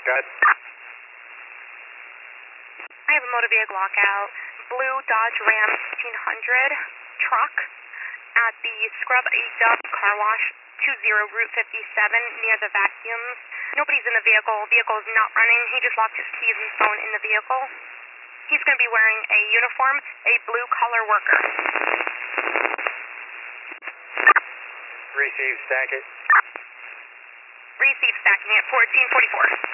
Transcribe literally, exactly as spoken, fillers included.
Go ahead. I have a motor vehicle lockout. Blue Dodge Ram fifteen hundred truck at the Scrub A-Dub car wash, two zero Route fifty-seven near the vacuums. Nobody's in the vehicle. Vehicle is not running. He just locked his keys and phone in the vehicle. He's going to be wearing a uniform, a blue collar worker. Receive, stack it. Receive stacking at fourteen forty-four.